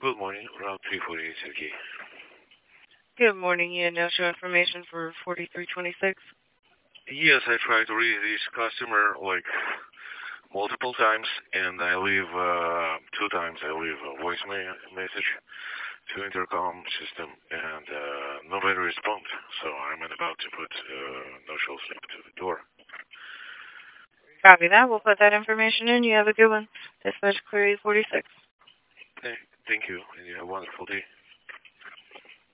Good morning, Route 348 Sergey. Good morning, Ian. No show information for 4326. Yes, I tried to reach this customer like multiple times, and I leave 2 times. I leave a voice message to intercom system, and nobody responds. So I'm about to put no-show slip to the door. Copy that. We'll put that information in. You have a good one. Dispatch query 46. Thank you, and you have a wonderful day.